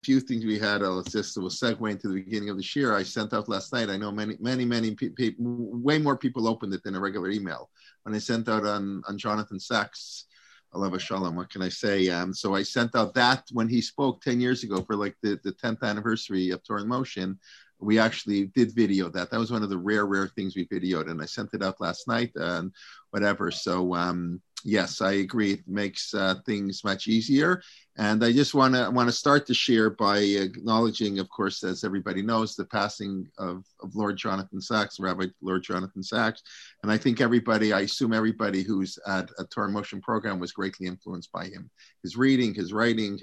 few things we had, just will segue into the beginning of the year. I sent out last night. I know many people, way more people opened it than a regular email. When I sent out on Jonathan Sachs, Alav Shalom, what can I say? So I sent out that when he spoke 10 years ago for like the 10th anniversary of Torah in Motion. We actually did video that. That was one of the rare things we videoed, and I sent it out last night and whatever. So yes, I agree. It makes things much easier. And I just want to start the share by acknowledging, of course, as everybody knows, the passing of Lord Jonathan Sachs, Rabbi Lord Jonathan Sachs. And I think I assume everybody who's at a Torah in Motion program was greatly influenced by him. His reading, his writing,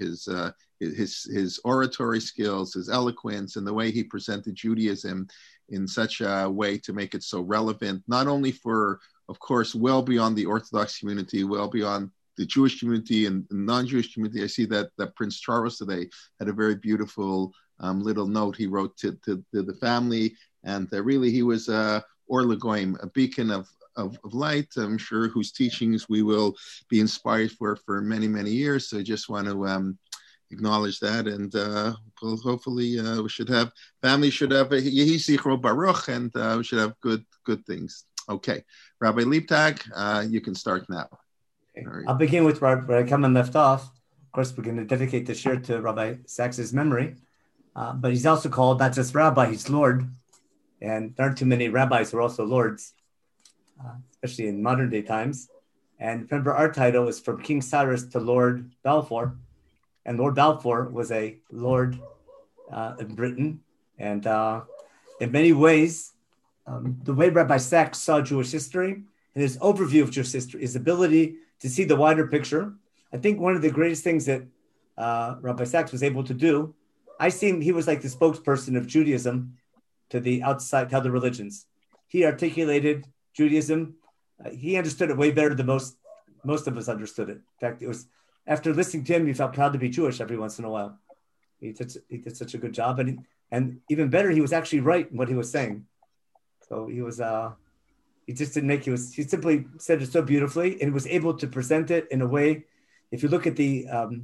his oratory skills, his eloquence, and the way he presented Judaism in such a way to make it so relevant, not only for, of course, well beyond the Orthodox community, well beyond the Jewish community and non-Jewish community. I see that Prince Charles today had a very beautiful little note he wrote to the family, and really he was Or Lagoim, a beacon of light, I'm sure, whose teachings we will be inspired for many years. So I just want to acknowledge that, and hopefully families should have a Yehi Zichro Baruch, and we should have good things. Okay, Rabbi Leibtag, you can start now. Okay. I'll begin with where Kamen left off. Of course, we're going to dedicate this year to Rabbi Sachs's memory, but he's also called not just Rabbi, he's Lord, and there aren't too many rabbis who are also lords, especially in modern day times. And remember, our title is from King Cyrus to Lord Balfour, and Lord Balfour was a lord in Britain, and in many ways, the way Rabbi Sachs saw Jewish history and his overview of Jewish history, his ability to see the wider picture. I think one of the greatest things that Rabbi Sachs was able to do, he was like the spokesperson of Judaism to the outside, to other religions. He articulated Judaism. He understood it way better than most of us understood it. In fact, it was after listening to him, you felt proud to be Jewish every once in a while. He did such a good job, and even better, he was actually right in what he was saying. So he was. He just didn't make. He simply said it so beautifully, and was able to present it in a way. If you look at the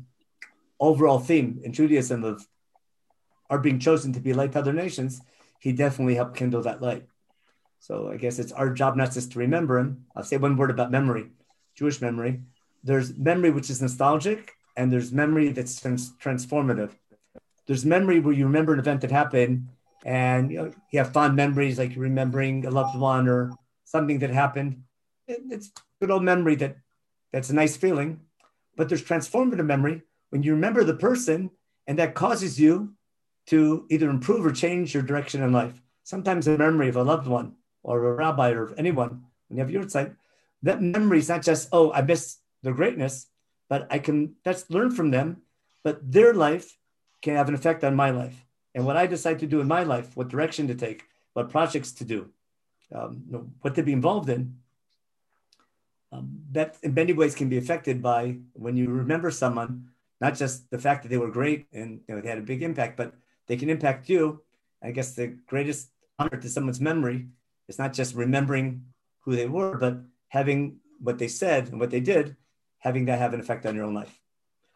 overall theme in Judaism of our being chosen to be light to other nations, he definitely helped kindle that light. So I guess it's our job not just to remember him. I'll say one word about memory, Jewish memory. There's memory which is nostalgic, and there's memory that's transformative. There's memory where you remember an event that happened, and you have fond memories, like you're remembering a loved one or something that happened. It's good old memory that's a nice feeling. But there's transformative memory when you remember the person, and that causes you to either improve or change your direction in life. Sometimes a memory of a loved one or a rabbi or anyone, when you have your sight, that memory is not just, oh, I miss their greatness, but that's learn from them, but their life can have an effect on my life. And what I decide to do in my life, what direction to take, what projects to do, what to be involved in, that in many ways can be affected by when you remember someone, not just the fact that they were great and they had a big impact, but they can impact you. I guess the greatest honor to someone's memory is not just remembering who they were, but having what they said and what they did, having that have an effect on your own life.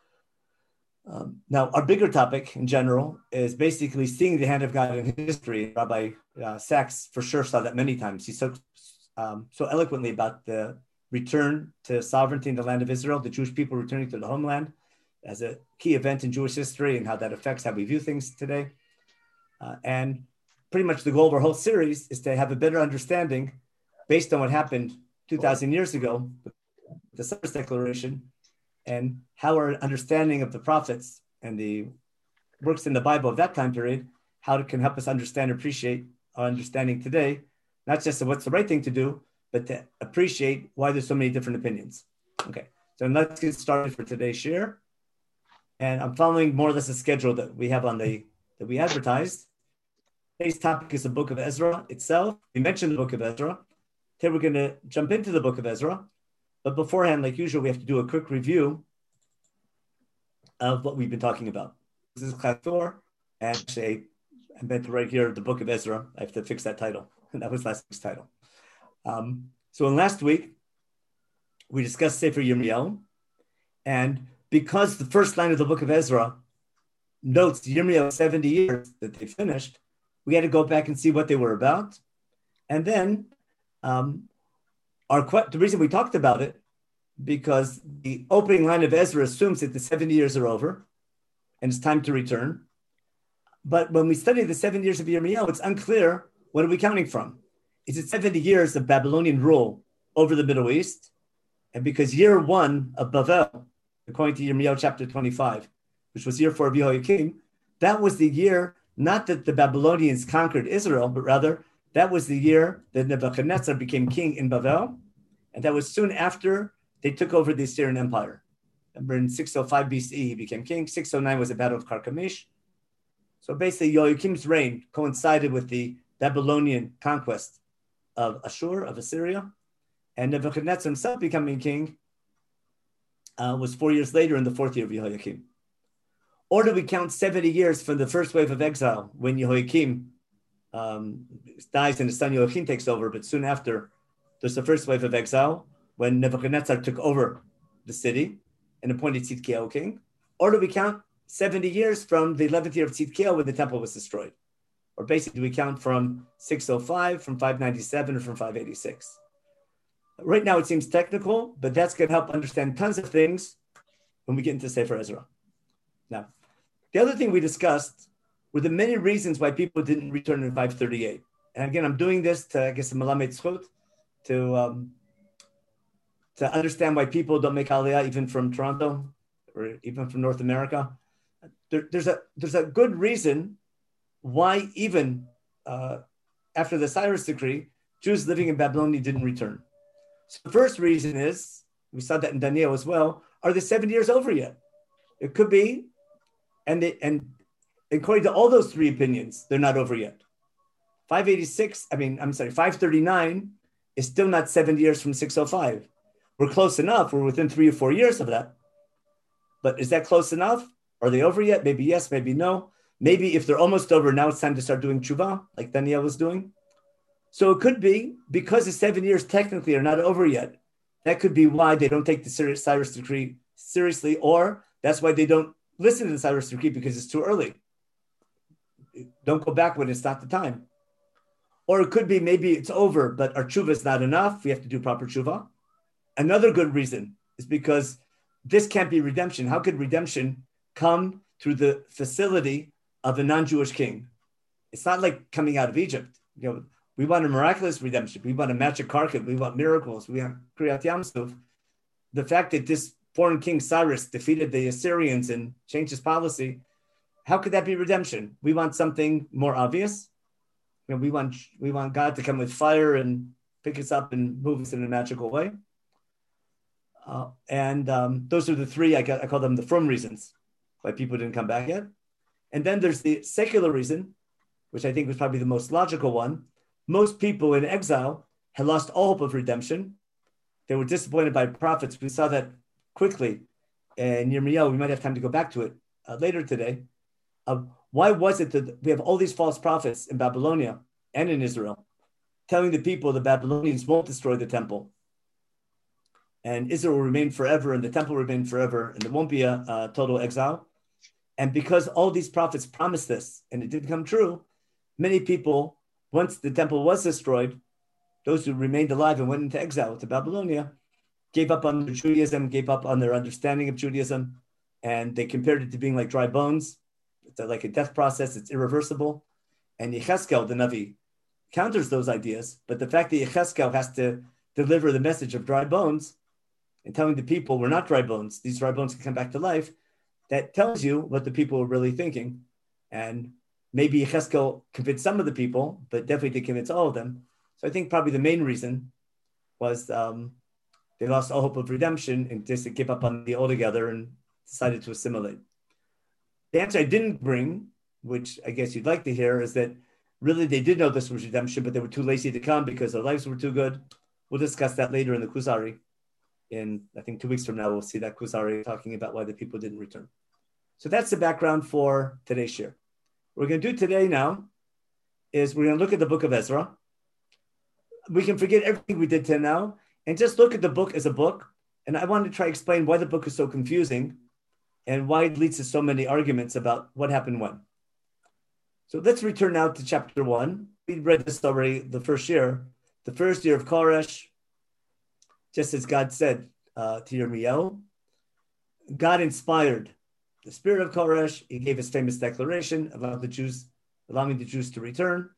Now, our bigger topic in general is basically seeing the hand of God in history. Rabbi Sachs for sure saw that many times. He spoke so eloquently about the return to sovereignty in the land of Israel, the Jewish people returning to the homeland as a key event in Jewish history and how that affects how we view things today. And pretty much the goal of our whole series is to have a better understanding based on what happened 2,000 years ago, the Cyrus Declaration, and how our understanding of the prophets and the works in the Bible of that time period, how it can help us understand, appreciate our understanding today, not just of what's the right thing to do, but to appreciate why there's so many different opinions. Okay, so let's get started for today's share. And I'm following more or less a schedule that we have that we advertised. Today's topic is the book of Ezra itself. We mentioned the book of Ezra. Today we're going to jump into the book of Ezra. But beforehand, like usual, we have to do a quick review of what we've been talking about. This is class 4. And actually, I meant to write here the book of Ezra. I have to fix that title. And that was last week's title. So in last week, we discussed Sefer Yirmiyahu. And because the first line of the book of Ezra notes Yirmiyahu 70 years that they finished, we had to go back and see what they were about. And then the reason we talked about it, because the opening line of Ezra assumes that the 70 years are over and it's time to return. But when we study the 7 years of Yirmiyahu, it's unclear, what are we counting from? Is it 70 years of Babylonian rule over the Middle East? And because year 1 of Bavel, according to Yirmiyahu chapter 25, which was year 4 of Yehoiakim, that was the year, not that the Babylonians conquered Israel, but rather that was the year that Nebuchadnezzar became king in Bavel. And that was soon after they took over the Assyrian Empire. Remember, in 605 BCE, he became king. 609 was the Battle of Carchemish. So basically, Yehoiakim's reign coincided with the Babylonian conquest of Ashur, of Assyria. And Nebuchadnezzar himself becoming king was 4 years later in the 4th year of Yehoiakim. Or do we count 70 years from the first wave of exile when Yehoiakim dies and his son Yehoiakim takes over, but soon after, there's the first wave of exile when Nebuchadnezzar took over the city and appointed Tzidkiyahu king? Or do we count 70 years from the 11th year of Tzidkiyahu when the temple was destroyed? Or basically, we count from 605, from 597, or from 586? Right now, it seems technical, but that's going to help understand tons of things when we get into Sefer Ezra. Now, the other thing we discussed were the many reasons why people didn't return in 538. And again, I'm doing this to, I guess, Melamed Zchut, to understand why people don't make Aliyah even from Toronto or even from North America. There's a good reason why even after the Cyrus decree, Jews living in Babylonia didn't return. So the first reason is, we saw that in Daniel as well, are the 7 years over yet? It could be, and according to all those three opinions, they're not over yet. 539 is still not 7 years from 605. We're close enough. We're within 3 or 4 years of that. But is that close enough? Are they over yet? Maybe yes, maybe no. Maybe if they're almost over, now it's time to start doing tshuva, like Daniel was doing. So it could be, because the 7 years technically are not over yet, that could be why they don't take the Cyrus decree seriously, or that's why they don't listen to the Cyrus decree, because it's too early. Don't go back when it's not the time. Or it could be maybe it's over, but our tshuva is not enough. We have to do proper tshuva. Another good reason is because this can't be redemption. How could redemption come through the facility of a non-Jewish king? It's not like coming out of Egypt. We want a miraculous redemption. We want a magic carpet. We want miracles. We want Kriyat Yamsuf. The fact that this foreign king Cyrus defeated the Assyrians and changed his policy, how could that be redemption? We want something more obvious. We want God to come with fire and pick us up and move us in a magical way. Those are the three, I call them the from reasons why people didn't come back yet. And then there's the secular reason, which I think was probably the most logical one. Most people in exile had lost all hope of redemption. They were disappointed by prophets. We saw that quickly in Yirmiyahu. We might have time to go back to it later today. Why was it that we have all these false prophets in Babylonia and in Israel telling the people the Babylonians won't destroy the temple, and Israel will remain forever, and the temple will remain forever, and there won't be a total exile? And because all these prophets promised this, and it didn't come true, many people, once the temple was destroyed, those who remained alive and went into exile to Babylonia, gave up on Judaism, gave up on their understanding of Judaism, and they compared it to being like dry bones. It's like a death process, it's irreversible. And Yechezkel, the Navi, counters those ideas, but the fact that Yechezkel has to deliver the message of dry bones and telling the people we're not dry bones, these dry bones can come back to life, that tells you what the people were really thinking. And maybe Yechezkel convinced some of the people, but definitely didn't convince all of them. So I think probably the main reason was they lost all hope of redemption and just gave up on the altogether and decided to assimilate. The answer I didn't bring, which I guess you'd like to hear, is that really they did know this was redemption, but they were too lazy to come because their lives were too good. We'll discuss that later in the Kuzari. In, I think, 2 weeks from now, we'll see that Kuzari talking about why the people didn't return. So that's the background for today's share. What we're going to do today now is we're going to look at the book of Ezra. We can forget everything we did till now and just look at the book as a book. And I want to try to explain why the book is so confusing and why it leads to so many arguments about what happened when. So let's return now to chapter 1. We read this already the first year of Koresh, just as God said to Yirmiyahu. God inspired the spirit of Koresh. He gave his famous declaration about allowing the Jews to return.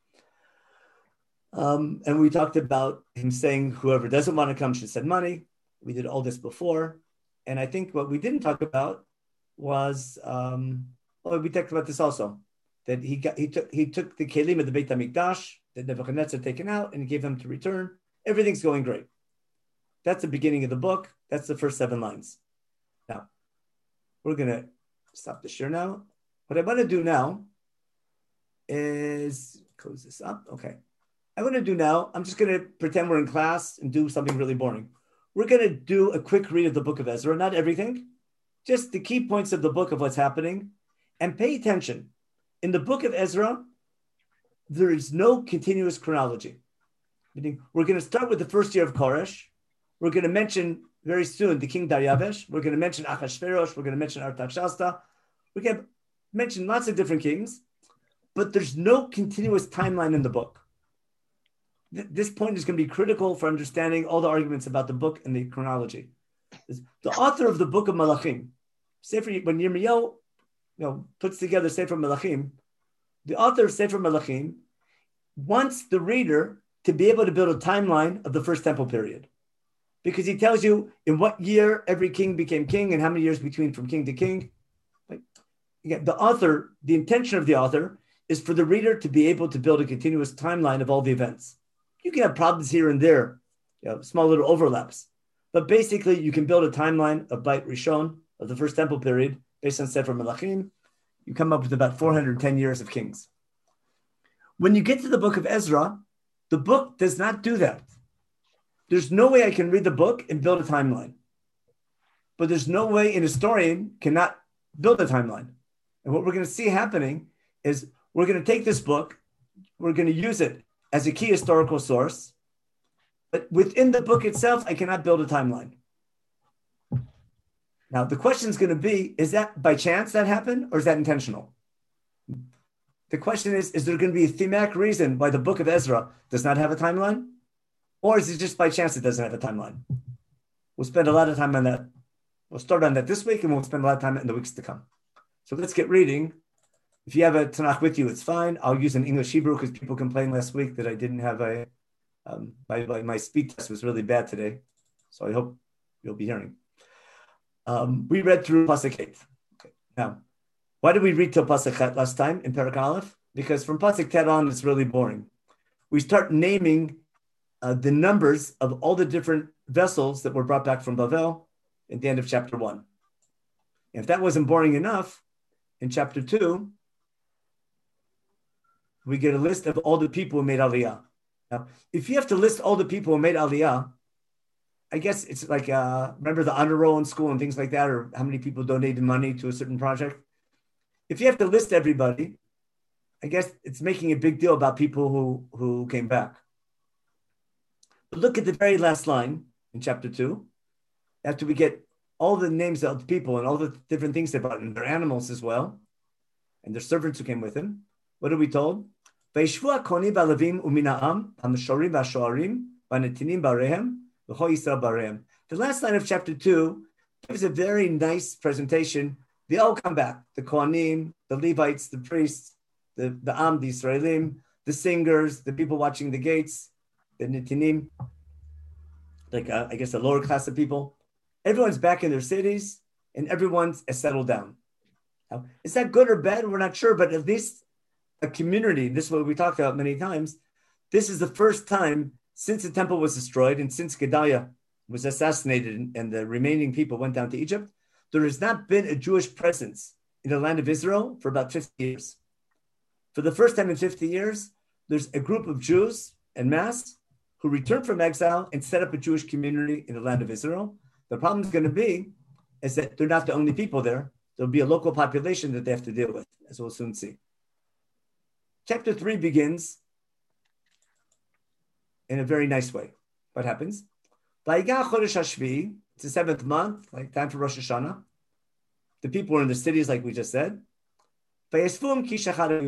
And we talked about him saying whoever doesn't want to come should send money. We did all this before. And I think what we didn't talk about was, we talked about this also, that he took the kelim of the Beit HaMikdash that Nebuchadnezzar had taken out and he gave them to return. Everything's going great. That's the beginning of the book. That's the first 7 lines. Now, we're going to stop the share now. What I want to do now is close this up. Okay. I'm just going to pretend we're in class and do something really boring. We're going to do a quick read of the book of Ezra, not everything, just the key points of the book of what's happening, and pay attention. In the book of Ezra, there is no continuous chronology. Meaning, we're going to start with the first year of Koresh. We're going to mention very soon the king Daryavesh. We're going to mention Achashverosh. We're going to mention Artaxerxes. We're going to mention lots of different kings, but there's no continuous timeline in the book. This point is going to be critical for understanding all the arguments about the book and the chronology. The author of the book of Malachim, when Yirmiyahu puts together Sefer Malachim, the author of Sefer Malachim wants the reader to be able to build a timeline of the first temple period, because he tells you in what year every king became king and how many years between from king to king. The intention of the author is for the reader to be able to build a continuous timeline of all the events. You can have problems here and there, small little overlaps. But basically, you can build a timeline of Beit Rishon, of the first temple period, based on Sefer Melachim. You come up with about 410 years of kings. When you get to the book of Ezra, the book does not do that. There's no way I can read the book and build a timeline. But there's no way an historian cannot build a timeline. And what we're going to see happening is we're going to take this book, we're going to use it as a key historical source, but within the book itself, I cannot build a timeline. Now, the question is going to be, is that by chance that happened, or is that intentional? The question is there going to be a thematic reason why the book of Ezra does not have a timeline? Or is it just by chance it doesn't have a timeline? We'll spend a lot of time on that. We'll start on that this week, and we'll spend a lot of time in the weeks to come. So let's get reading. If you have a Tanakh with you, it's fine. I'll use an English Hebrew because people complained last week that I didn't have my speed test was really bad today. So I hope you'll be hearing. We read through Pasuk 8. Okay. Now, why did we read till Pasuk 8 last time in Perek Aleph? Because from Pasuk 10 on, it's really boring. We start naming the numbers of all the different vessels that were brought back from Bavel at the end of chapter 1. If that wasn't boring enough, in chapter 2, we get a list of all the people who made Aliyah. Now, if you have to list all the people who made Aliyah, I guess it's like, remember the honor roll in school and things like that, or how many people donated money to a certain project? If you have to list everybody, I guess it's making a big deal about people who came back. But look at the very last line in chapter 2. After we get all the names of the people and all the different things they brought, and their animals as well, and their servants who came with him, what are we told? The last line of chapter 2 gives a very nice presentation. They all come back. The Kohanim, the Levites, the priests, the Am, the Israelim, the singers, the people watching the gates, the Netinim, I guess the lower class of people. Everyone's back in their cities and everyone's settled down. Now, is that good or bad? We're not sure, but at least a community, this is what we talked about many times, this is the first time since the temple was destroyed and since Gedaliah was assassinated and the remaining people went down to Egypt, there has not been a Jewish presence in the land of Israel for about 50 years. For the first time in 50 years, there's a group of Jews en masse who returned from exile and set up a Jewish community in the land of Israel. The problem is going to be is that they're not the only people there. There'll be a local population that they have to deal with, as we'll soon see. Chapter 3 begins in a very nice way. What happens? It's the 7th month, like time for Rosh Hashanah. The people were in the cities, like we just said. It's Rosh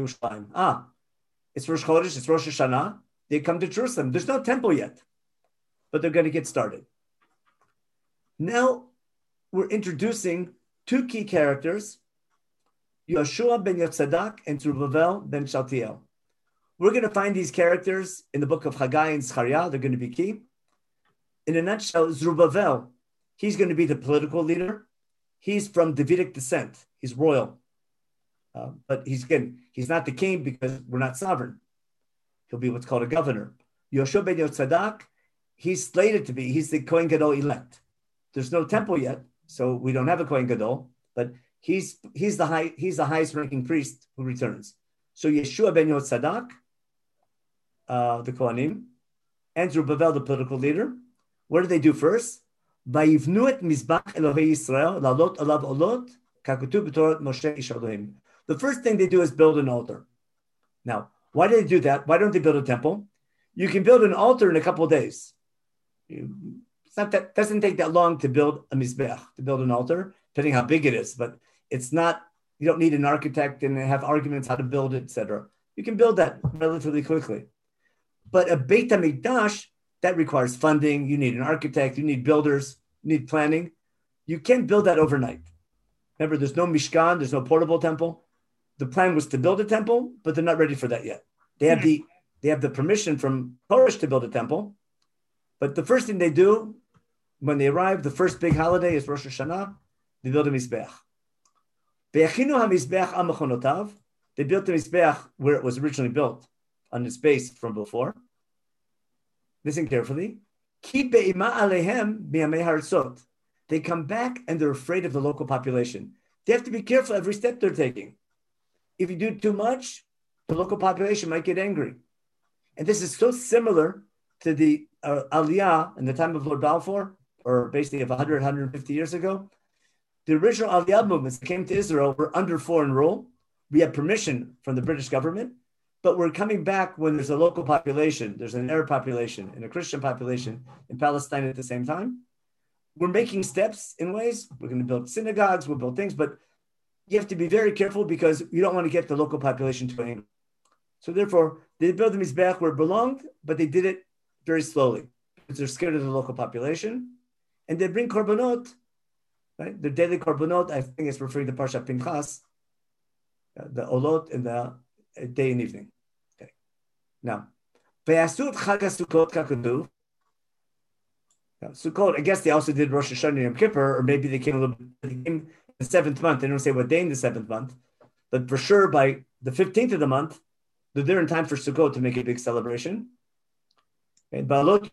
Chodesh, it's Rosh Hashanah. They come to Jerusalem. There's no temple yet, but they're going to get started. Now we're introducing two key characters, Yoshua ben Yotzadak and Zerubbabel ben Shaltiel. We're going to find these characters in the book of Haggai and Zechariah. They're going to be key. In a nutshell, Zerubbabel, he's going to be the political leader. He's from Davidic descent. He's royal. But he's not the king because we're not sovereign. He'll be what's called a governor. Yoshua ben Yotzadak, he's slated to be, he's the Kohen Gadol elect. There's no temple yet, so we don't have a Kohen Gadol, but he's the highest ranking priest who returns. So Yeshua ben Yotzadak, the Kohanim, and Zerubbabel, the political leader. What do they do first? Vayivnu et mizbach Elohei Yisrael lalot alav olot kakutu b'torah Moshe ish Elohim. The first thing they do is build an altar. Now, why do they do that? Why don't they build a temple? You can build an altar in a couple of days. Doesn't take that long to build a mizbech, to build an altar, depending how big it is. But it's not, you don't need an architect and have arguments how to build it, etc. You can build that relatively quickly. But a Beit HaMikdash, that requires funding. You need an architect, you need builders, you need planning. You can't build that overnight. Remember, there's no Mishkan, there's no portable temple. The plan was to build a temple, but they're not ready for that yet. They have the permission from Koresh to build a temple. But the first thing they do when they arrive, the first big holiday is Rosh Hashanah, they build a Mizbech. They built the Mizbech where it was originally built, on its base from before. Listen carefully. They come back and they're afraid of the local population. They have to be careful every step they're taking. If you do too much, the local population might get angry. And this is so similar to the Aliyah in the time of Lord Balfour, or basically of 100, 150 years ago. The original Aliyah movements that came to Israel were under foreign rule. We had permission from the British government, but we're coming back when there's a local population, there's an Arab population and a Christian population in Palestine at the same time. We're making steps in ways. We're going to build synagogues, we'll build things, but you have to be very careful because you don't want to get the local population too angry. So therefore, they built the Mizbech where it belonged, but they did it very slowly because they're scared of the local population. And they bring korbanot, right? The daily korbanot, I think it's referring to Parshat Pinchas, the olot in the day and evening. Okay. Now, V'yasut Chag HaSukkot kakadu. Sukkot, I guess they also did Rosh Hashanah and Yom Kippur, or maybe they came a little bit, they came the 7th month. They don't say what day in the 7th month, but for sure by the 15th of the month, they're there in time for Sukkot to make a big celebration. That's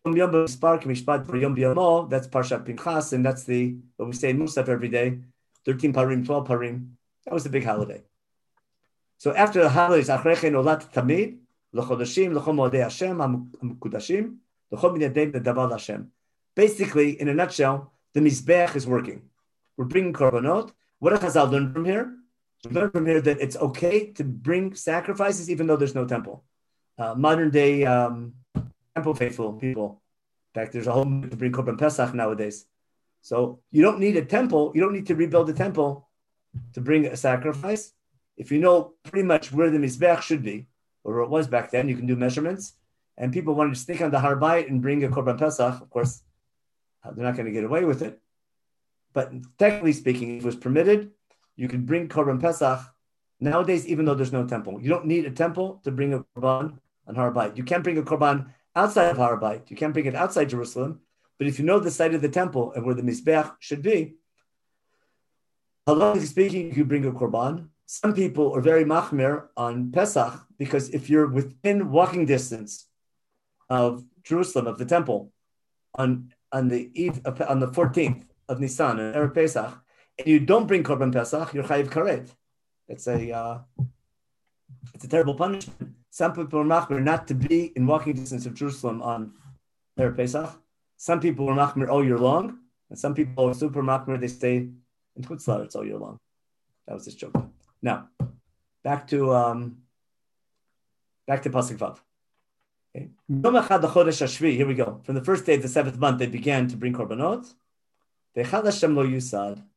Parshat Pinchas, and that's what we say in Musaf every day, 13 parim, 12 parim. That was the big holiday. So after the holidays, Achrechen Olat Tamid, L'chodashim, L'chol Moedei Hashem, HaMukudashim, L'chol Minyadeim L'davar Hashem. Basically, in a nutshell, the Mizbech is working. We're bringing korbanot. What does Chazal learn from here? We learn from here that it's okay to bring sacrifices even though there's no temple. Modern day temple faithful people. In fact, there's a whole movement to bring Korban Pesach nowadays. So you don't need a temple. You don't need to rebuild a temple to bring a sacrifice. If you know pretty much where the Mizbech should be, or where it was back then, you can do measurements. And people wanted to stick on the Har Bayit and bring a Korban Pesach. Of course, they're not going to get away with it. But technically speaking, if it was permitted, you can bring Korban Pesach nowadays, even though there's no temple. You don't need a temple to bring a Korban on Har Bayit. You can't bring a Korban outside of Har Bayit. You can't bring it outside Jerusalem. But if you know the site of the temple and where the Mizbech should be, halachically speaking, you can bring a Korban. Some people are very machmir on Pesach because if you're within walking distance of Jerusalem, of the temple, on the 14th of Nisan, on Erev Pesach, and you don't bring Korban Pesach, you're chayiv karet. It's a terrible punishment. Some people are machmir not to be in walking distance of Jerusalem on Erev Pesach. Some people are machmir all year long, and some people are super machmir. They stay in Chutz La'aretz all year long. That was this joke. Now, back to Pasuk Vav. Okay. Here we go. From the first day of the 7th month, they began to bring korbanot.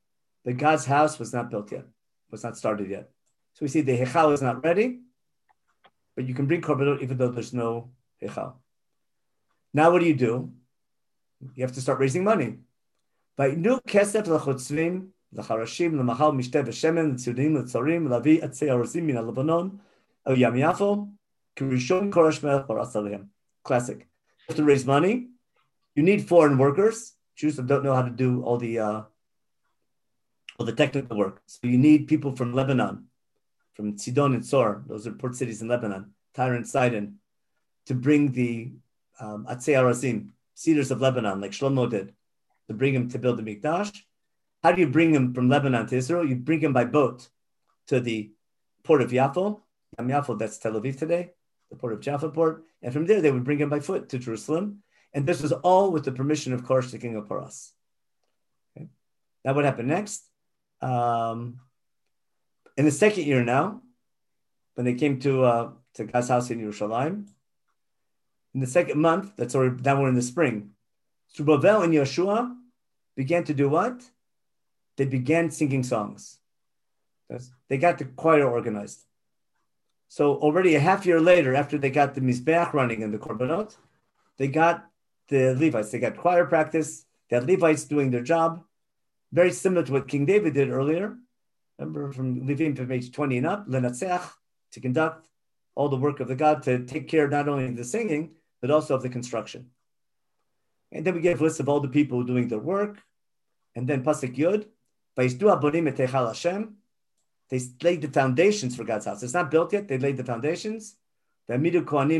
but God's house was not built yet, was not started yet. So we see the Hechal is not ready, but you can bring korbanot even though there's no Hechal. Now what do? You have to start raising money. Vayitnu kesef lechotzvim, lecharashim, lemachal mishteh v'shemen, l'tzudim, l'tzorim, l'avi atzei arozim min ha'lebanon, el yam yafo, kirishon korash melech baras alehem. Classic. You have to raise money. You need foreign workers. Jews don't know how to do all the technical work. So you need people from Lebanon, from Sidon and Tzor. Those are port cities in Lebanon, Tyre and Sidon, to bring the Atzei Arazim, cedars of Lebanon, like Shlomo did, to bring him to build the Mikdash. How do you bring him from Lebanon to Israel? You bring him by boat to the port of Yafo. Yafo, that's Tel Aviv today, the port of Jaffa port. And from there, they would bring him by foot to Jerusalem. And this was all with the permission of Koresh, the king of Paras. Okay. Now what happened next? In the second year now, when they came to God's house in Yerushalayim, in the second month, now we're in the spring, Zerubbabel and Yeshua began to do what? They began singing songs. They got the choir organized. So already a half year later, after they got the Mizbeach running and the Korbanot, they got the Levites. They got choir practice. They had Levites doing their job. Very similar to what King David did earlier. Remember from Levim to page 20 and up, Lenatzeach, to conduct all the work of the God, to take care not only of the singing, but also of the construction. And then we get a list of all the people doing their work. And then Pasuk Yud, Vayisdu abonim et Heichal Hashem. They laid the foundations for God's house. It's not built yet. They laid the foundations. They have the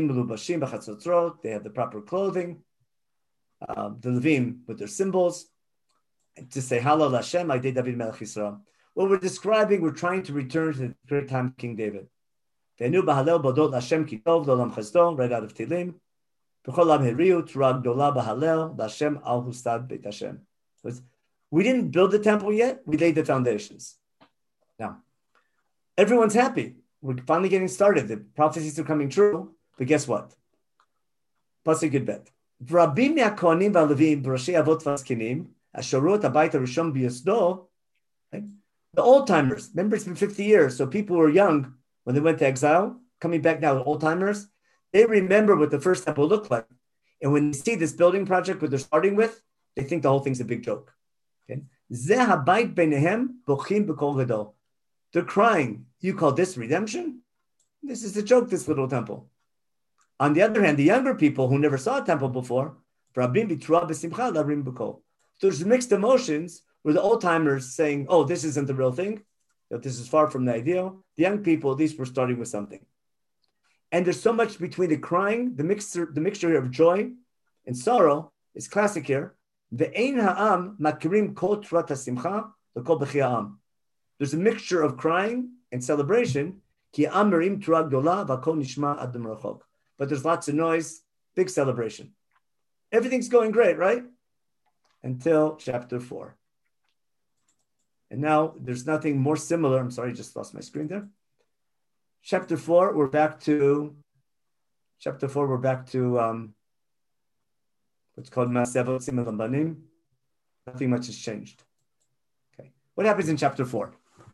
proper clothing. The Levim with their symbols. To say Halal Hashem, I did David Melech Yisrael. What we're describing, we're trying to return to the great time of King David. Right out of Tehillim. We didn't build the temple yet. We laid the foundations. Now, everyone's happy. We're finally getting started. The prophecies are coming true. But guess what? Pasuk Yud Bet. V'rabim me'hakohanim v'alevim v'roshei avot v'azkenim asherot habayit harishon b'yosdo. The old timers. Remember, it's been 50 years. So people who were young when they went to exile, coming back now, old timers, they remember what the first temple looked like. And when they see this building project, what they're starting with, they think the whole thing's a big joke. Okay? Zeh habayit beinehem bochim b'kol gadol. They're crying. You call this redemption? This is a joke, this little temple. On the other hand, the younger people who never saw a temple before, there's mixed emotions where the old timers saying, oh, this isn't the real thing, that this is far from the ideal. The young people, at least, were starting with something. And there's so much between the crying, the mixture of joy and sorrow is classic here. There's a mixture of crying and celebration. But there's lots of noise, big celebration. Everything's going great, right? Until chapter 4. And now there's nothing more similar. I'm sorry, I just lost my screen there. Chapter 4, we're back to what's called Masevot Simon Banim. Nothing much has changed. Okay. What happens in chapter 4?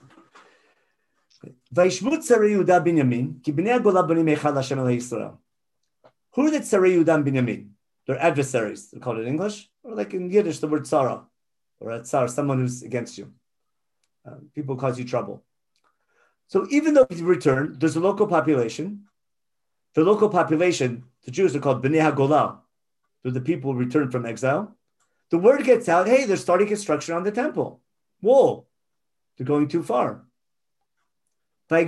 Vayishvu tzarei Yehuda Binyamin, ki bnei hagola banim eichal Hashem el Yisrael. Who are the tzarei Yehuda and Binyamin? They're adversaries. They're called in English, or like in Yiddish, the word tzara, or a tzar, someone who's against you. People cause you trouble. So even though we return, there's a local population. The local population, the Jews are called bnei hagola. They're the people who returned from exile. The word gets out, hey, they're starting construction on the temple. Whoa, they're going too far. What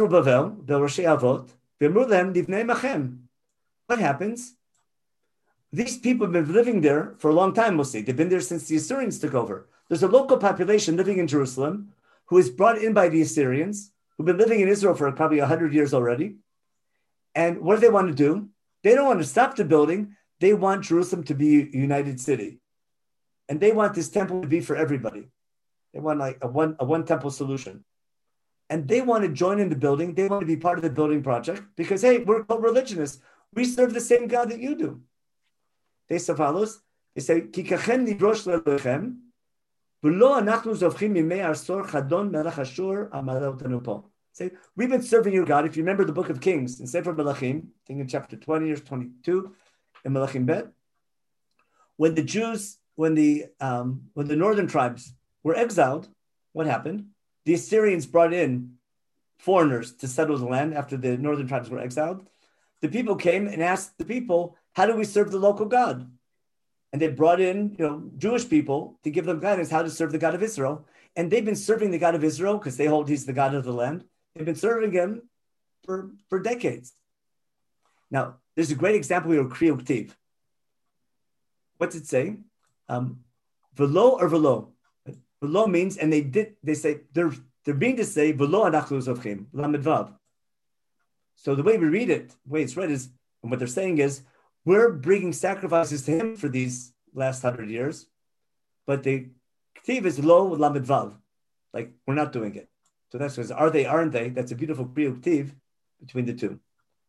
happens? These people have been living there for a long time, mostly. They've been there since the Assyrians took over. There's a local population living in Jerusalem who is brought in by the Assyrians, who've been living in Israel for probably 100 years already. And what do they want to do? They don't want to stop the building. They want Jerusalem to be a united city. And they want this temple to be for everybody. They want like a one temple solution. And they want to join in the building. They want to be part of the building project because, hey, we're co-religionists. We serve the same God that you do. They say follows. They say, Kikachen nidrosh le'elechem, Say, we've been serving your God. If you remember the book of Kings in Sefer Melachim, I think in chapter 20 or 22 in Melachim Bet, when the Jews, when the northern tribes were exiled, what happened? The Assyrians brought in foreigners to settle the land after the northern tribes were exiled. The people came and asked the people, how do we serve the local God? And they brought in, Jewish people to give them guidance how to serve the God of Israel. And they've been serving the God of Israel because they hold he's the God of the land. They've been serving him for decades. Now, there's a great example here of Kriya Uktiv. What's it say? Velo or velo? Velo means, and they say, they're being to say, velo anachnu zovchim, lamed vav. So the way we read it, the way it's read is, and what they're saying is, we're bringing sacrifices to him for these last 100 years, but the Ktiv is lo lamed vav. Like, we're not doing it. So that's because are they, aren't they? That's a beautiful Kriya Uktiv between the two.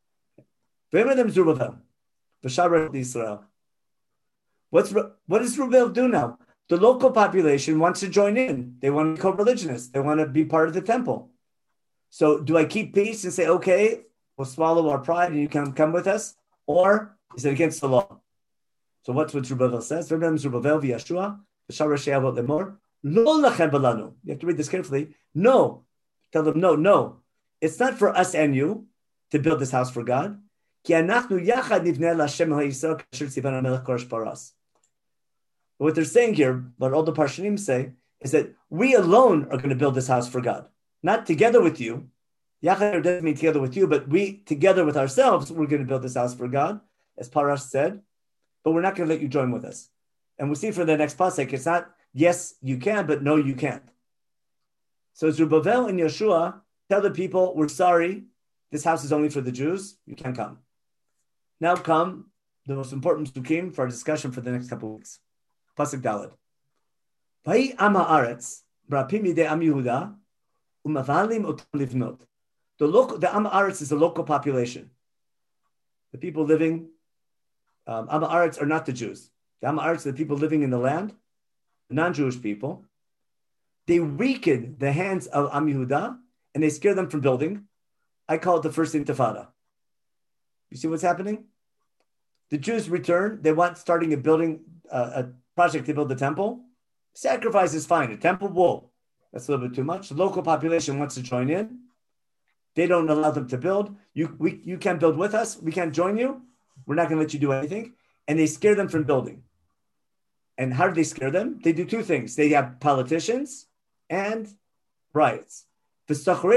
Israel. What does Reuben do now? The local population wants to join in. They want to become religionists. They want to be part of the temple. So do I keep peace and say, okay, we'll swallow our pride and you can come with us? Or is it against the law? So what's what Zerubbabel says? Zerubbabel v'Yeshua, lemor. Lo lachem balanu. You have to read this carefully. No. Tell them, no. It's not for us and you to build this house for God. Ki anachnu yachad nivneh l'Hashem ha'Yisrael kasher tzivanu melech koresh paras. What they're saying here, what all the Parshanim say, is that we alone are going to build this house for God. Not together with you. Yachad doesn't mean together with you, but we, together with ourselves, we're going to build this house for God, as Parash said, but we're not going to let you join with us. And we'll see for the next pasuk, it's not, yes, you can, but no, you can't. So Zerubbabel and Yeshua tell the people, we're sorry, this house is only for the Jews, you can't come. Now come the most important psukim for our discussion for the next couple of weeks. Pasuk Daled. Vayi am haaretz, brapim yidei am Yehuda, umavalim otam livnot. The am haaretz is the local population. The people living, am haaretz are not the Jews. The am haaretz are the people living in the land, the non-Jewish people. They weaken the hands of Am Yehuda and they scare them from building. I call it the first intifada. You see what's happening? The Jews return. They want starting a project to build the temple. Sacrifice is fine. A temple wall, that's a little bit too much. The local population wants to join in. They don't allow them to build. You can't build with us. We can't join you. We're not going to let you do anything. And they scare them from building. And how do they scare them? They do two things. They have politicians and riots. They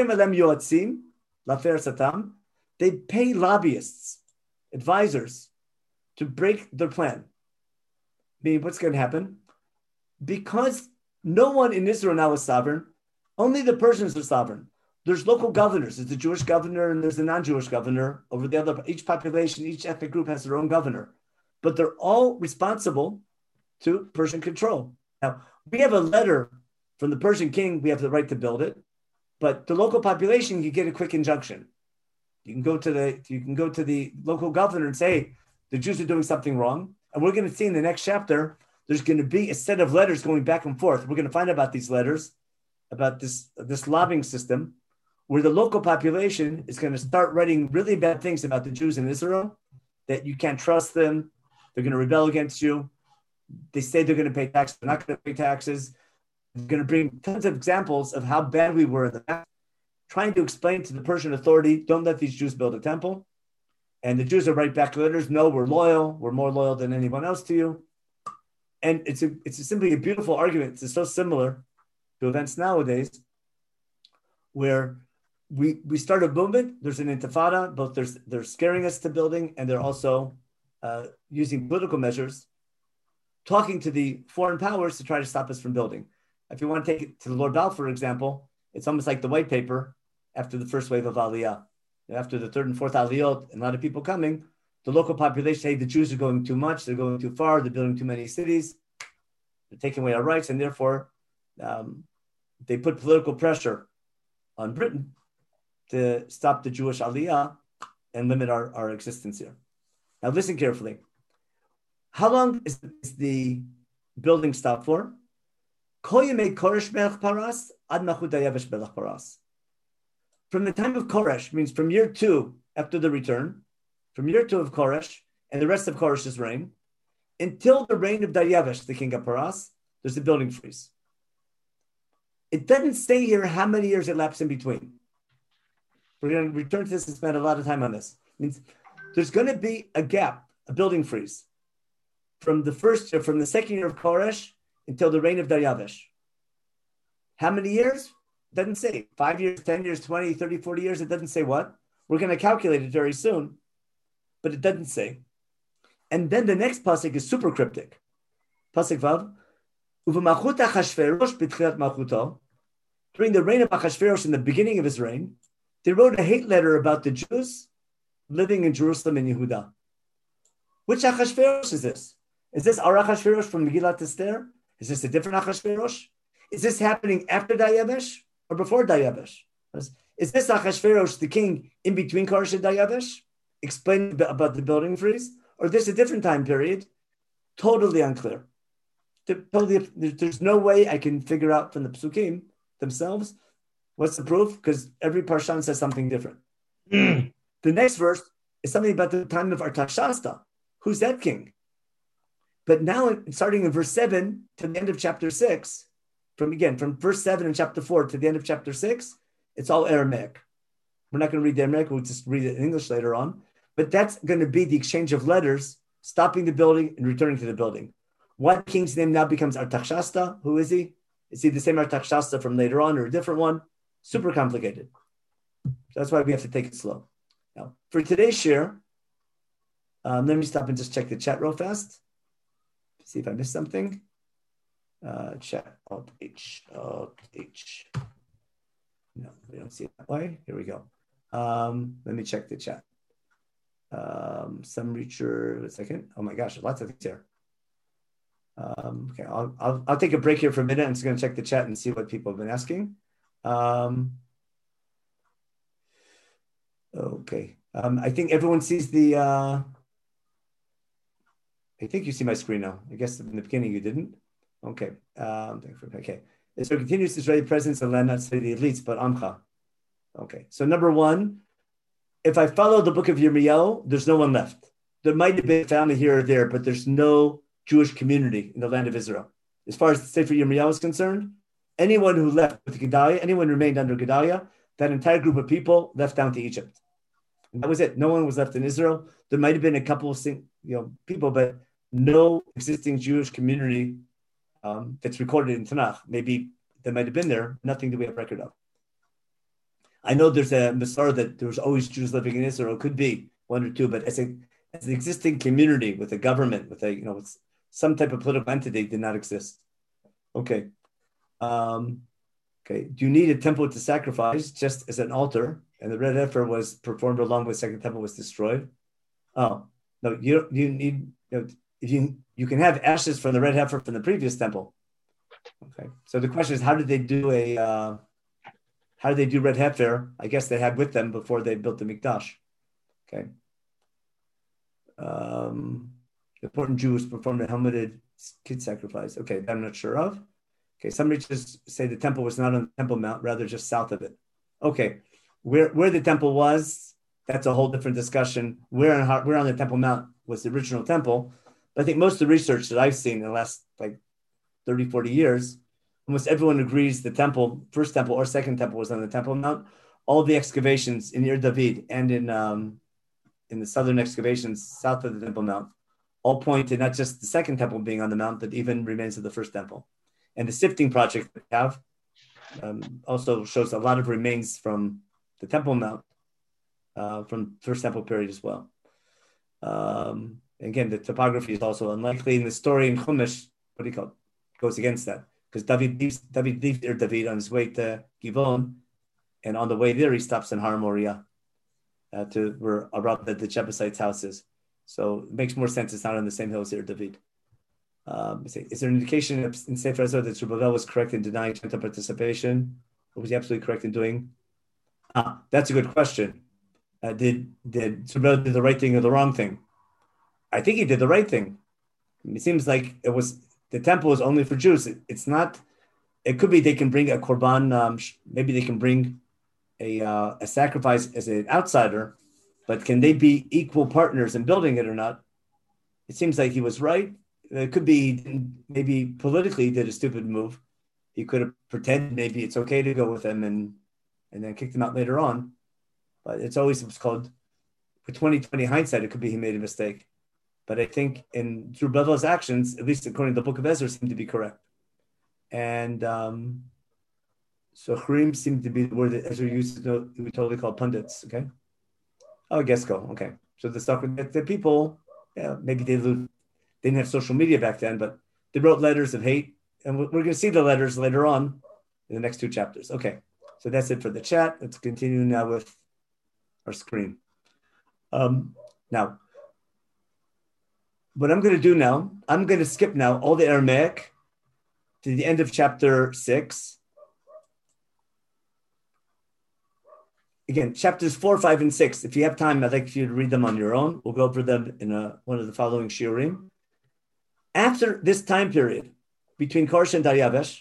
pay lobbyists, advisors, to break their plan. Meaning, what's going to happen? Because no one in Israel now is sovereign, only the Persians are sovereign. There's local governors. There's a Jewish governor and there's a non-Jewish governor. Over the other, each population, each ethnic group has their own governor. But they're all responsible to Persian control. Now, we have a letter from the Persian king. We have the right to build it. But the local population, you get a quick injunction. You can go to the local governor and say, hey, the Jews are doing something wrong. And we're going to see in the next chapter, there's going to be a set of letters going back and forth. We're going to find out about these letters, about this lobbying system, where the local population is going to start writing really bad things about the Jews in Israel, that you can't trust them, they're going to rebel against you. They say they're going to pay taxes, they're not going to pay taxes. They're going to bring tons of examples of how bad we were in the past, trying to explain to the Persian authority, don't let these Jews build a temple. And the Jews are write back letters, no, we're loyal, we're more loyal than anyone else to you. And it's simply a beautiful argument. It's so similar to events nowadays where we start a movement, there's an intifada, both they're scaring us to building and they're also using political measures, talking to the foreign powers to try to stop us from building. If you want to take it to the Lord Balfour, for example, it's almost like the white paper after the first wave of Aliyah. After the third and fourth Aliyot, and a lot of people coming, the local population say the Jews are going too much, they're going too far, they're building too many cities, they're taking away our rights, and therefore they put political pressure on Britain to stop the Jewish Aliyah and limit our existence here. Now listen carefully. How long is the building stopped for? Kol Yemei Koresh Melech Paras Ad Malchut Daryavesh Melech Paras. From the time of Koresh, means from year 2 after the return, from year 2 of Koresh and the rest of Koresh's reign, until the reign of Daryavesh, the king of Paras, there's a building freeze. It doesn't say here how many years elapsed in between. We're going to return to this and spend a lot of time on this. It means there's going to be a gap, a building freeze, from the second year of Koresh until the reign of Daryavesh. How many years? Doesn't say. 5 years, 10 years, 20, 30, 40 years. It doesn't say what. We're going to calculate it very soon, but it doesn't say. And then the next pasuk is super cryptic. Pasuk Vav. Uv'malchut Achashverosh b'tchilat malchuto. During the reign of Achashverosh, in the beginning of his reign, they wrote a hate letter about the Jews living in Jerusalem and Yehuda. Which Achashverosh is this? Is this our Achashverosh from Megillat Esther? Is this a different Achashverosh? Is this happening after Daryavesh or before Daryavesh? Is this Achashverosh, the king in between Koresh and Daryavesh, explaining about the building freeze? Or is this a different time period? Totally unclear. There's no way I can figure out from the psukim themselves what's the proof, because every parshan says something different. The next verse is something about the time of Artaxerxes. Who's that king? But now, starting in verse 7 to the end of chapter 6, from verse 7 in chapter 4 to the end of chapter 6, it's all Aramaic. We're not going to read the Aramaic, we'll just read it in English later on. But that's going to be the exchange of letters, stopping the building and returning to the building. One king's name now becomes Artaxerxes. Who is he? Is he the same Artaxerxes from later on or a different one? Super complicated. So that's why we have to take it slow. Now, for today's share, let me stop and just check the chat real fast. See if I missed something. Chat, Alt-H. No, we don't see it that way. Here we go. Let me check the chat. Some reacher, a second. Oh my gosh, lots of things here. Okay, I'll take a break here for a minute. I'm just going to check the chat and see what people have been asking. Okay. I think everyone sees the. I think you see my screen now. I guess in the beginning you didn't. Okay. Okay. Israel continues Israeli presence in land, not say the elites, but Amcha. Okay. So number one, if I follow the book of Yirmiyahu, there's no one left. There might have been a family here or there, but there's no Jewish community in the land of Israel. As far as the Sefer Yirmiyahu is concerned, anyone who left with Gedaliah, anyone who remained under Gedaliah, that entire group of people left down to Egypt. And that was it. No one was left in Israel. There might have been a couple of people, but no existing Jewish community that's recorded in Tanakh. Maybe they might have been there. Nothing that we have record of. I know there's a Masar that there was always Jews living in Israel. It could be one or two, but as an existing community with a government, with with some type of political entity, did not exist. Okay. Okay. Do you need a temple to sacrifice just as an altar? And the red heifer was performed along with the second temple was destroyed. Oh no, you need if you can have ashes from the red heifer from the previous temple. Okay. So the question is, how did they do red heifer? I guess they had with them before they built the Mikdash. Okay. Important Jews performed a helmeted kid sacrifice. Okay, that I'm not sure of. Okay, some reaches say the temple was not on the Temple Mount, rather just south of it. Okay, where the temple was, that's a whole different discussion. Where on the Temple Mount was the original temple. But I think most of the research that I've seen in the last 30, 40 years, almost everyone agrees the temple, first temple or second temple was on the Temple Mount. All the excavations in Ir David and in the southern excavations south of the Temple Mount all point to not just the second temple being on the mount, but even remains of the first temple. And the sifting project that we have also shows a lot of remains from the Temple Mount, from first temple period as well. Again, the topography is also unlikely. In the story in Chumash, goes against that. Because David leaves Ir David on his way to Givon, and on the way there, he stops in Har Moriah to where around the Jebusites' house is. So it makes more sense it's not on the same hill as Ir David. Is there an indication in Sefer Ezra that Zerubbabel was correct in denying Gentile participation? Or was he absolutely correct in doing? That's a good question. Did Zerubbabel do the right thing or the wrong thing? I think he did the right thing. It seems like the temple is only for Jews. It's not It could be they can bring a korban. Maybe they can bring a sacrifice as an outsider, but can they be equal partners in building it or not? It seems like he was right. It could be maybe politically he did a stupid move. He could have pretended maybe it's okay to go with them and then kick them out later on. But it's always what's called, with 20/20 hindsight, it could be he made a mistake. But I think in Zerubbabel's actions, at least according to the book of Ezra, seem to be correct. And so Chrim seemed to be the word that Ezra used to we totally call pundits, okay? Oh, I guess go, okay. So the people, yeah, maybe they didn't have social media back then, but they wrote letters of hate. And we're going to see the letters later on in the next 2 chapters. Okay, so that's it for the chat. Let's continue now with our screen. Now, what I'm going to do now, I'm going to skip now all the Aramaic to the end of chapter 6. Again, chapters 4, 5, and 6. If you have time, I'd like you to read them on your own. We'll go over them in one of the following shiurim. After this time period, between Koresh and Daryavesh,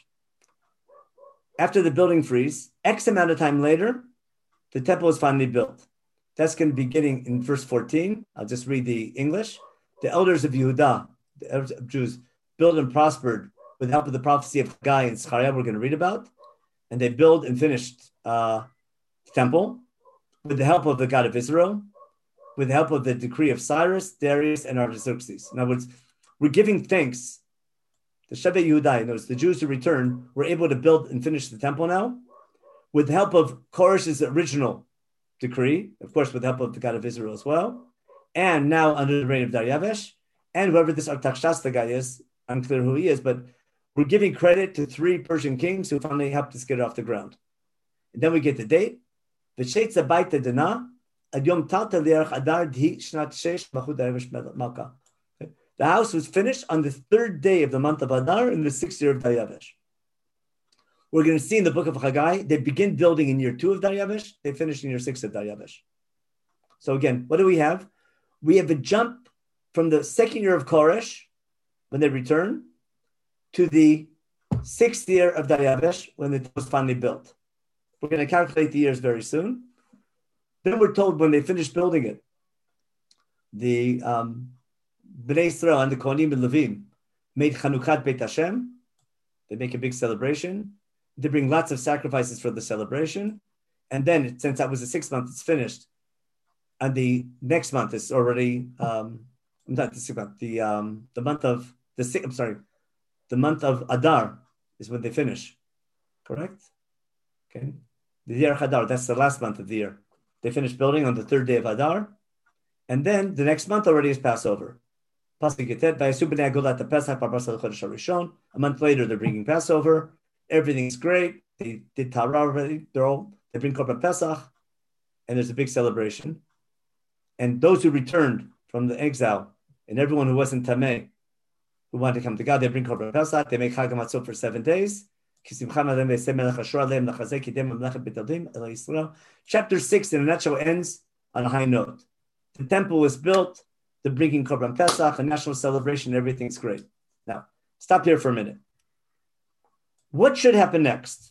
after the building freeze, X amount of time later, the temple is finally built. That's going to be beginning in verse 14. I'll just read the English. The elders of Yehuda, the elders of Jews, built and prospered with the help of the prophecy of Haggai and Zechariah we're going to read about. And they built and finished the temple with the help of the God of Israel, with the help of the decree of Cyrus, Darius, and Artaxerxes. In other words, we're giving thanks. The Shevet Yehuda, knows the Jews who returned, were able to build and finish the temple now with the help of Koresh's original decree, of course, with the help of the God of Israel as well, and now under the reign of Daryavesh, and whoever this Artaxerxes guy is, unclear who he is, but we're giving credit to 3 Persian kings who finally helped us get it off the ground. And then we get the date. V'sheitza baita dana ad yom talta li'erach adar dhi shnat shesh b'chud Daryavesh Malka. The house was finished on the 3rd day of the month of Adar in the 6th year of Daryavesh. We're going to see in the book of Haggai, they begin building in year 2 of Daryavesh, they finish in year 6 of Daryavesh. So again, what do we have? We have a jump from the 2nd year of Koresh, when they return, to the 6th year of Daryavesh, when it was finally built. We're going to calculate the years very soon. Then we're told when they finished building it, the Bnei Israel and the Kohanim and Levim made Chanukhat Beit Hashem. They make a big celebration. They bring lots of sacrifices for the celebration. And then, since that was the 6th month, it's finished. And the next month is already, not the 6th month, the month of, the month of Adar is when they finish. Correct? Okay. The year of Adar, that's the last month of the year. They finish building on the 3rd day of Adar. And then the next month already is Passover. A month later, they're bringing Passover. Everything's great. They did Torah already. They bring Korban Pesach, and there's a big celebration. And those who returned from the exile, and everyone who wasn't Tameh, who wanted to come to God, they bring Korban Pesach. They make Chag HaMatzot for 7 days. Chapter 6, in a nutshell, ends on a high note. The temple was built. The bringing Korban Pesach, a national celebration, everything's great. Now, stop here for a minute. What should happen next?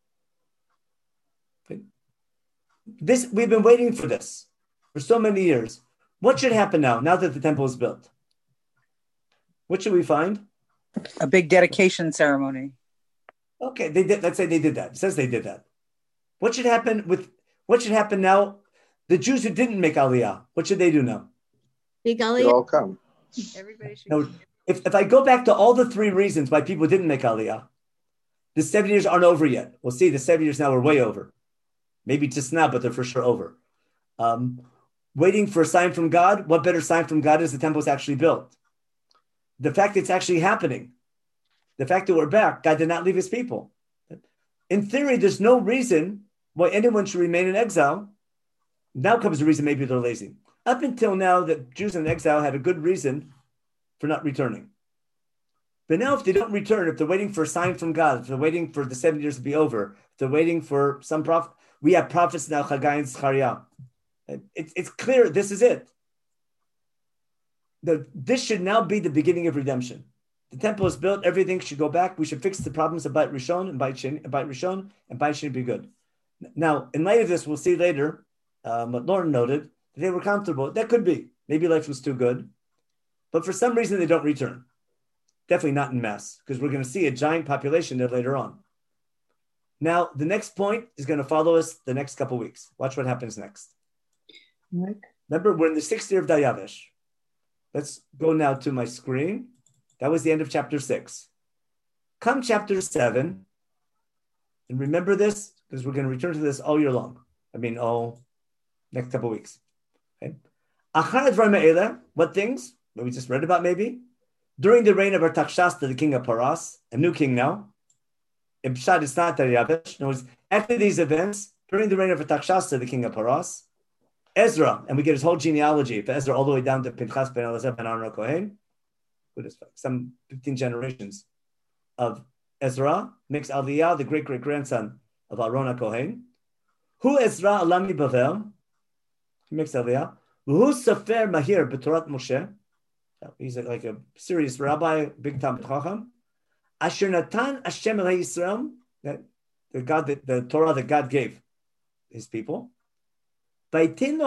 We've been waiting for this for so many years. What should happen now that the temple is built? What should we find? A big dedication ceremony. Okay, they did. Let's say they did that. It says they did that. What should happen now? The Jews who didn't make Aliyah, what should they do now? Big They Aliyah. all come. Everybody should. No, if I go back to all the 3 reasons why people didn't make Aliyah, the 7 years aren't over yet. We'll see the 7 years now are way over. Maybe just now, but they're for sure over. Waiting for a sign from God. What better sign from God is the temple is actually built? The fact it's actually happening. The fact that we're back. God did not leave his people. In theory, there's no reason why anyone should remain in exile. Now comes the reason maybe they're lazy. Up until now, the Jews in exile had a good reason for not returning. But now if they don't return, if they're waiting for a sign from God, if they're waiting for the 7 years to be over, if they're waiting for some prophet, we have prophets now, Haggai and Zechariah. It's clear this is it. This should now be the beginning of redemption. The temple is built. Everything should go back. We should fix the problems of Beit Rishon and Beit Rishon, and Beit should be good. Now, in light of this, we'll see later what Lauren noted, that they were comfortable. That could be. Maybe life was too good. But for some reason, they don't return. Definitely not in mass, because we're going to see a giant population there later on. Now, the next point is going to follow us the next couple of weeks. Watch what happens next. Right. Remember, we're in the 6th year of Daryavesh. Let's go now to my screen. That was the end of chapter 6. Come chapter 7, and remember this, because we're going to return to this all year long. All next couple of weeks. Okay. What things? What we just read about maybe? During the reign of Artaxerxes, the king of Paras, a new king now. Pshat is not Daryavesh. In other words, after these events, during the reign of Artaxerxes, the king of Paras, Ezra, and we get his whole genealogy, for Ezra all the way down to Pinchas ben Elazar ben Aaron Kohen, some 15 generations of Ezra, makes Aliyah, the great-great-grandson of Aaron Kohen. Who Ezra Alami Bavel? He makes Aliyah. Who Sefer Mahir b'Torat Moshe? He's like a serious rabbi, big time chacham. Asher Natan Hashem El Yisrael, the Torah that God gave His people. Ezra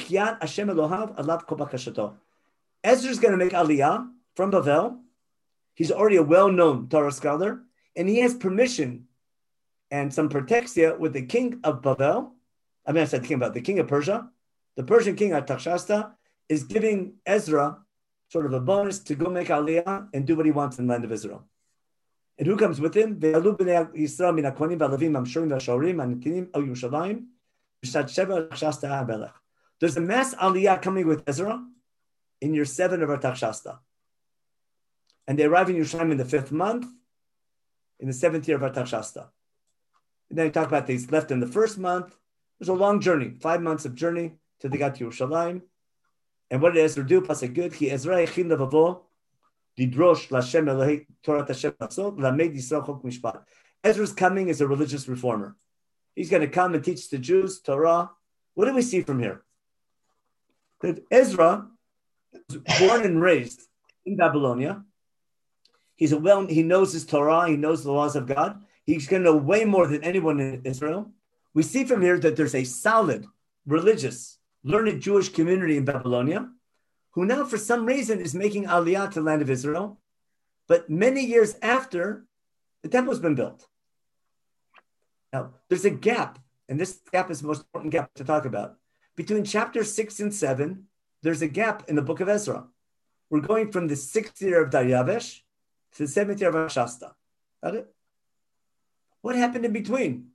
is going to make Aliyah from Bavel. He's already a well-known Torah scholar, and he has permission and some protexia with the king of Bavel. The king of Persia. The Persian king Artaxerxes is giving Ezra sort of a bonus to go make Aliyah and do what he wants in the land of Israel. And who comes with him? There's a mass Aliyah coming with Ezra in year 7 of Artaxerxes. And they arrive in Yerushalayim in the 5th month, in the 7th year of Artaxerxes. And then we talk about these left in the 1st month. It was a long journey, 5 months of journey till they got to Yerushalayim. And what did Ezra do? Pasuk good. Ki Ezra yechin levavo lidrosh l'Hashem Elohei Torah Hashem Lasot lamed Yisrael chok mishpat. Ezra's coming as a religious reformer. He's going to come and teach the Jews Torah. What do we see from here? That Ezra was born and raised in Babylonia. He knows his Torah. He knows the laws of God. He's going to know way more than anyone in Israel. We see from here that there's a solid, religious, learned Jewish community in Babylonia, who now for some reason is making Aliyah to the land of Israel, but many years after the temple's been built. Now, there's a gap, and this gap is the most important gap to talk about. Between chapter 6 and 7, there's a gap in the book of Ezra. We're going from the 6th year of Daryavesh to the 7th year of Artaxerxes. Got it? What happened in between?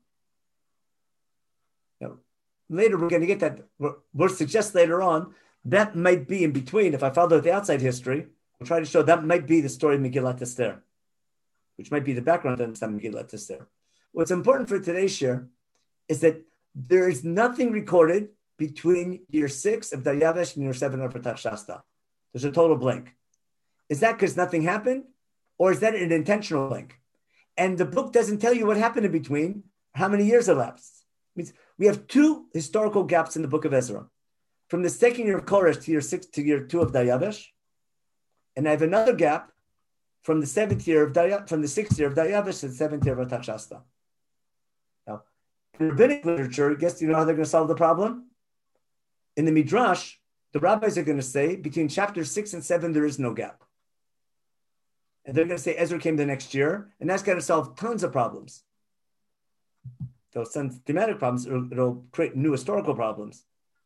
Now, later we're going to get that. We'll suggest later on that might be in between. If I follow the outside history, we'll try to show that might be the story of Megillat Esther, which might be the background to understand Megillat Esther. What's important for today's share is that there is nothing recorded between year 6 of Daryavesh and year 7 of Artaxerxes. There's a total blank. Is that because nothing happened? Or is that an intentional blank? And the book doesn't tell you what happened in between, how many years elapsed. It means we have 2 historical gaps in the book of Ezra. From the 2nd year of Koresh to year 6 to year 2 of Daryavesh. And I have another gap from the 6th year of Daryavesh to the 7th year of Artaxerxes. Now, in rabbinic literature, guess you know how they're going to solve the problem? In the Midrash, the rabbis are going to say between chapters 6 and 7, there is no gap. And they're going to say Ezra came the next year, and that's going to solve tons of problems. Those thematic problems, it'll create new historical problems.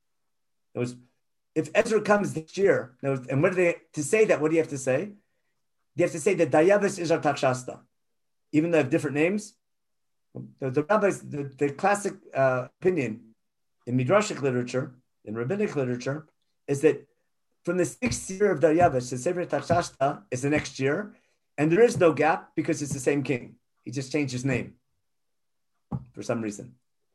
If Ezra comes this year, and to say that, what do you have to say? You have to say that Daryavesh is Artaxerxes. Even though they have different names, the rabbis, the classic opinion in Midrashic literature, in rabbinic literature, is that from the 6th year of Daryavesh to Sefer Artaxerxes is the next year, and there is no gap because it's the same king. He just changed his name for some reason.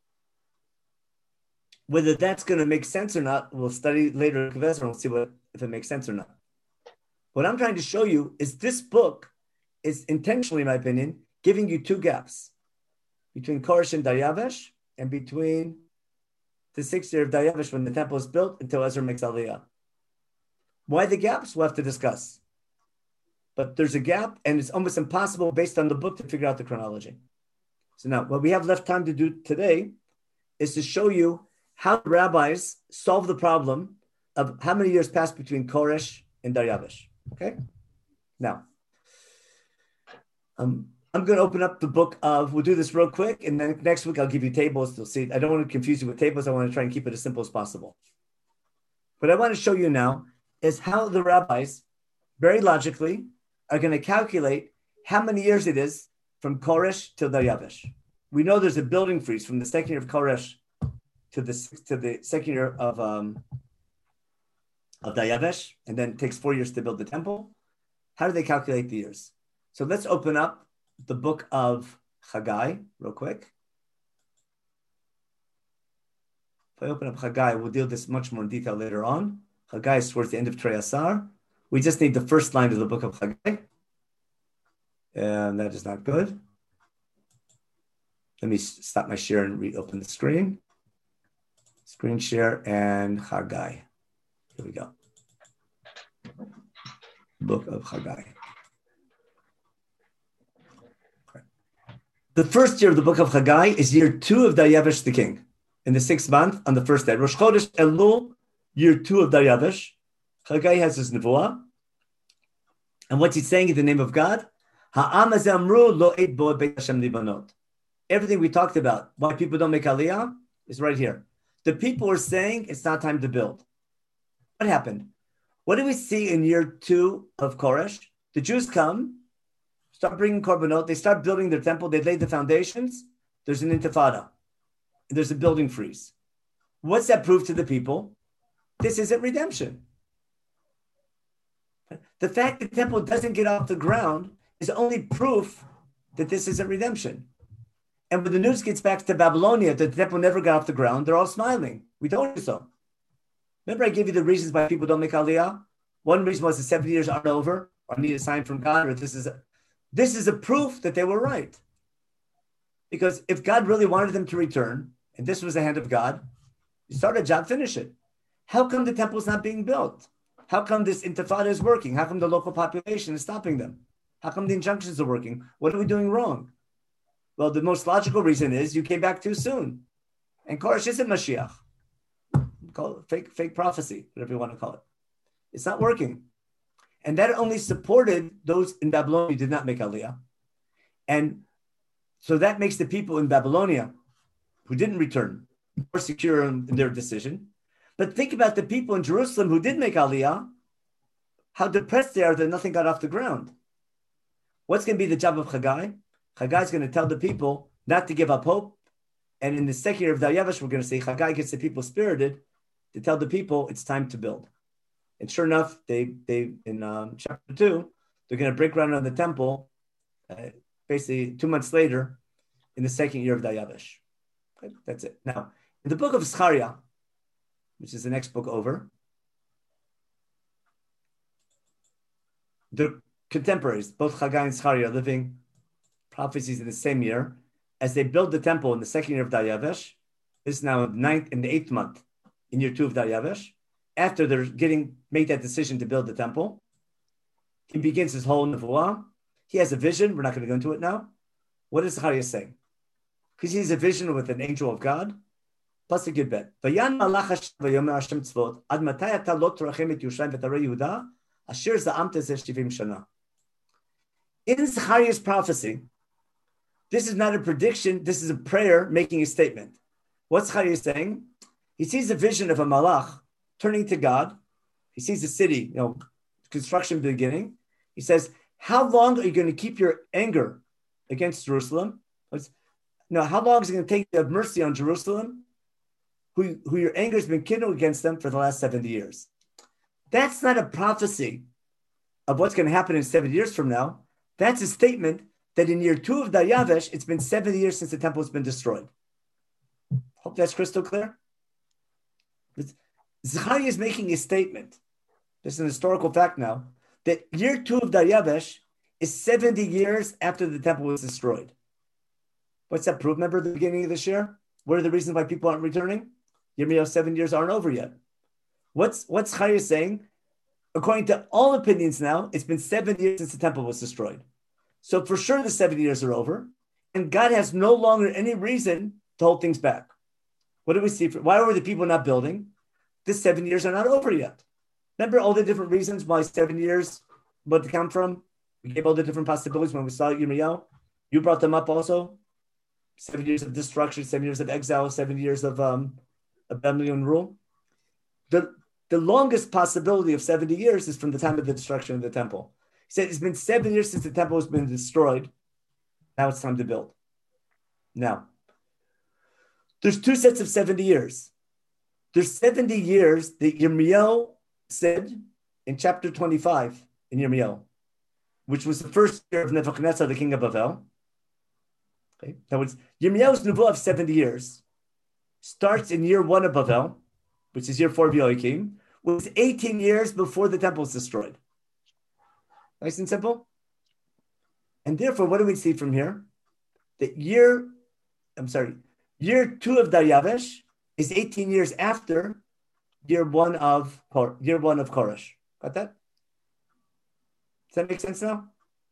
Whether that's going to make sense or not, we'll study later in Ezra and we'll see if it makes sense or not. What I'm trying to show you is this book is intentionally, in my opinion, giving you 2 gaps between Koresh and Daryavesh and between the 6th year of Daryavesh when the temple is built until Ezra makes Aliyah. Why the gaps? We'll have to discuss. but there's a gap, and it's almost impossible based on the book to figure out the chronology. So now, what we have left time to do today is to show you how the rabbis solve the problem of how many years passed between Koresh and Daryavish. Okay? Now, I'm going to open up the book of, we'll do this real quick, and then next week I'll give you tables. You'll see. I don't want to confuse you with tables. I want to try and keep it as simple as possible. What I want to show you now is how the rabbis, very logically, are going to calculate how many years it is from Koresh till Daryavish. We know there's a building freeze from the second year of Koresh to the second year of Daryavish, and then it takes 4 years to build the temple. How do they calculate the years? So let's open up the book of Haggai real quick. If I open up Haggai, we'll deal with this much more in detail later on. Haggai is towards the end of Trei Asar. We just need the first line of the book of Haggai. And that is not good. Let me stop my share and reopen the screen. Screen share and Haggai. Here we go. Book of Haggai. Okay. The first year of the book of Haggai is year 2 of Daryavish the king. In the 6th month, on the first day. Rosh Chodesh Elul, year 2 of Daryavish. Haggai has his nevuah. And what's he saying in the name of God? Ha'am hazeh amru lo eit bo beit Hashem libanot. Everything we talked about, why people don't make aliyah, is right here. The people are saying it's not time to build. What happened? What do we see in year 2 of Koresh? The Jews come, start bringing korbanot, they start building their temple, they lay the foundations, there's an intifada, there's a building freeze. What's that prove to the people? This isn't redemption. The fact that the temple doesn't get off the ground is only proof that this isn't redemption. And when the news gets back to Babylonia that the temple never got off the ground, they're all smiling. We told you so. Remember I gave you the reasons why people don't make aliyah? One reason was the 70 years aren't over, or need a sign from God, or this is a proof that they were right. Because if God really wanted them to return, and this was the hand of God, you start a job, finish it. How come the temple is not being built? How come this intifada is working? How come the local population is stopping them? How come the injunctions are working? What are we doing wrong? Well, the most logical reason is you came back too soon. And Koresh isn't Mashiach. Call it fake prophecy, whatever you want to call it. It's not working. And that only supported those in Babylonia who did not make aliyah. And so that makes the people in Babylonia who didn't return more secure in their decision. But think about the people in Jerusalem who did make aliyah, how depressed they are that nothing got off the ground. What's going to be the job of Haggai? Haggai is going to tell the people not to give up hope. And in the second year of Daryavish, we're going to say Haggai gets the people spirited to tell the people it's time to build. And sure enough, they in chapter 2, they're going to break ground on the temple basically 2 months later in the second year of Daryavish. Okay, that's it. Now, in the book of Zechariah, which is the next book over, the contemporaries, both Haggai and Zechariah, are living prophecies in the same year. As they build the temple in the second year of Daryavish, this is now in the 8th month in year 2 of Daryavish. After they're make that decision to build the temple, he begins his whole nevuah. He has a vision. We're not going to go into it now. What does Zechariah say? Because he has a vision with an angel of God. Pasuk Yud Bet. Vayan malach Hashem vayomer Hashem tzvot ad matay ata lo torachem et Yerushalayim v'tarei Yehuda asher za'amta zeh 70 shana. In Zechariah's prophecy, this is not a prediction. This is a prayer making a statement. What's Zechariah saying? He sees a vision of a malach turning to God. He sees the city, construction beginning. He says, how long are you going to keep your anger against Jerusalem? How long is it going to take to have mercy on Jerusalem, who your anger has been kindled against them for the last 70 years? That's not a prophecy of what's going to happen in 70 years from now. That's a statement that in year 2 of Daryavish, it's been 70 years since the temple has been destroyed. Hope that's crystal clear. Zechariah is making a statement. This is an historical fact now, that year 2 of Daryavish is 70 years after the temple was destroyed. What's that proof? Remember the beginning of this year? What are the reasons why people aren't returning? Yirmiyahu's 7 years aren't over yet. What's Zechariah saying? according to all opinions now, it's been 70 years since the temple was destroyed. So for sure the 70 years are over, and God has no longer any reason to hold things back. What do we see? Why were the people not building? The 7 years are not over yet. Remember all the different reasons why 7 years would come from? We gave all the different possibilities when we saw Yirmiyahu. You brought them up also. 7 years of destruction, 7 years of exile, 7 years of Babylonian rule. The longest possibility of 70 years is from the time of the destruction of the temple. He said it's been 7 years since the temple has been destroyed. Now it's time to build. Now, there's two sets of 70 years. There's 70 years that Yirmiyahu said in chapter 25 in Yirmiyahu, which was the first year of Nebuchadnezzar, the king of Bavel. Okay. Now, Yirmiyahu's Nebuah of 70 years starts in year 1 of Bavel, which is year 4 of Yoakim, was 18 years before the temple was destroyed. Nice and simple. And therefore, what do we see from here? That year 2 of Daryavesh is 18 years after year 1 of Koresh. Got that? Does that make sense now?